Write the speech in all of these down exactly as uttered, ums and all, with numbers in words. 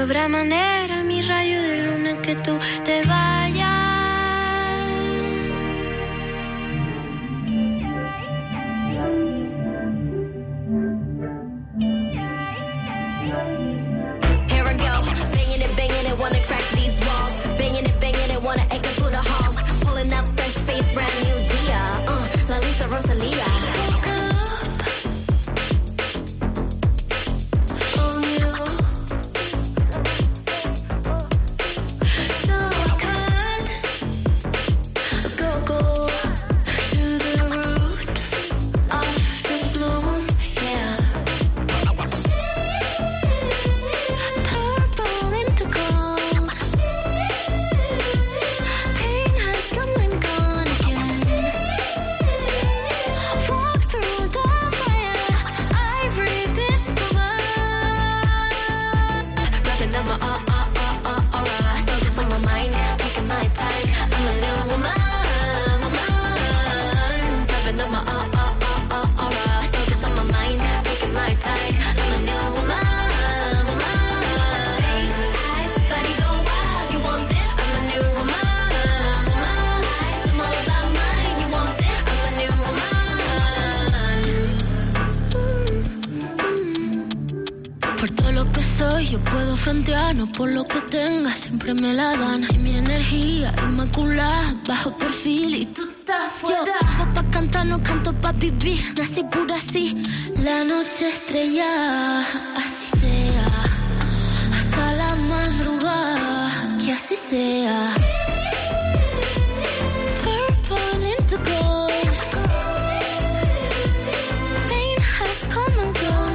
habrá manera, mi rayo de luna, que tú te vayas. Here I go, banging it, banging it, wanna crack these walls. Banging it, banging it, wanna echo through the halls. Pulling up fresh face, brand new Dia. Uh, La Lisa Rosalia. Yo puedo frontear, no por lo que tenga, siempre me la dan. Y mi energía inmaculada, bajo perfil y tú estás fuera. Yo vivo pa' cantar, no canto pa' vivir, nací pura así, la noche estrella, así sea, hasta la madrugada, que así sea. Purple into gold, pain has come and gone.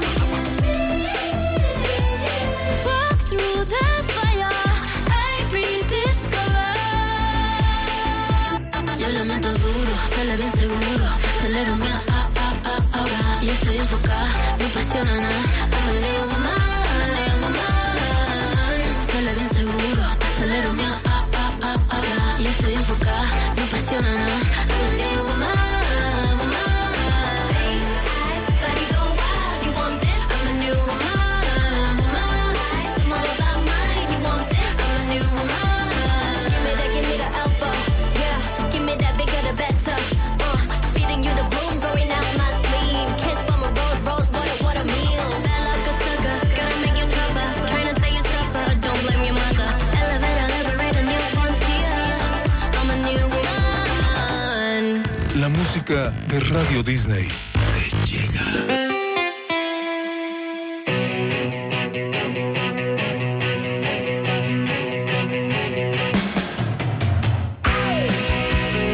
Dale bien seguro, acelero mi ah, ah, ah, ahora. Y estoy enfocada, no cuestiona nada. I'm a new woman, I'm a new woman. Dale bien seguro, acelero mi ah, ah, ah, ahora. Y estoy enfocada, no cuestiona nada. I'm a new woman, woman. Face, eyes, body go wild, you want this? I'm a new woman, woman. I'm all about mine, you want this? I'm a new woman. Give me that, give me the alpha, yeah. Give me that bigger, the better. You the bloom growing out my sleeve. Kiss from a rose, rose water, what a meal. Bad like a sucker, gotta make you tougher. Trying to say you suffer, don't blame your mother. Elevate, elaborate a new frontier. I'm a new woman. La música de Radio Disney te llega.